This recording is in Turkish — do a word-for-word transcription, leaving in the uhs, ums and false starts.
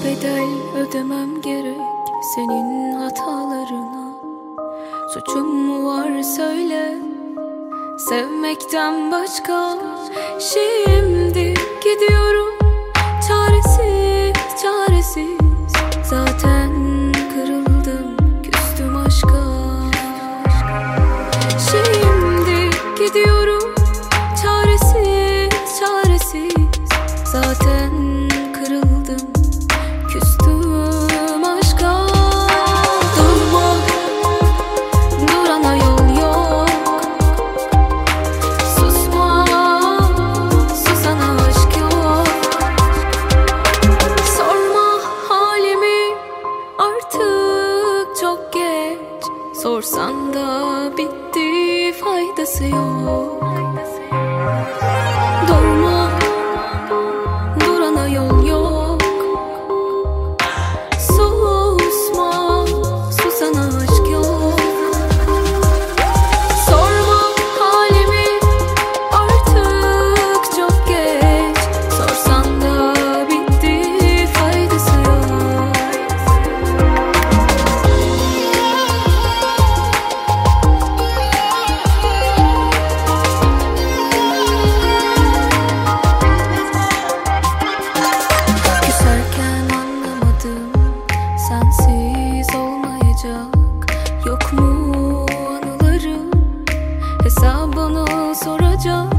bedel ödemem gerek senin hatalarına. Suçum mu var söyle, sevmekten başka. Şimdi gidiyorum çaresiz çaresiz, zaten kırıldım, küstüm aşka. Şimdi gidiyorum çaresiz çaresiz, zaten kırıldım, küstüm aşka. Durma, durana yol yok. Susma, susana aşk yok. Sorma halimi, artık çok geç. Sorsan da bitti, faydası yok. Durma, durana yol yok. Susma, susana aşk yok. Sorma halimi, artık çok geç. Sorsan da bitti, faydası yok. Küserken anlamadım, sensiz olmayacak. Yok mu anılarım, hesabını soracak.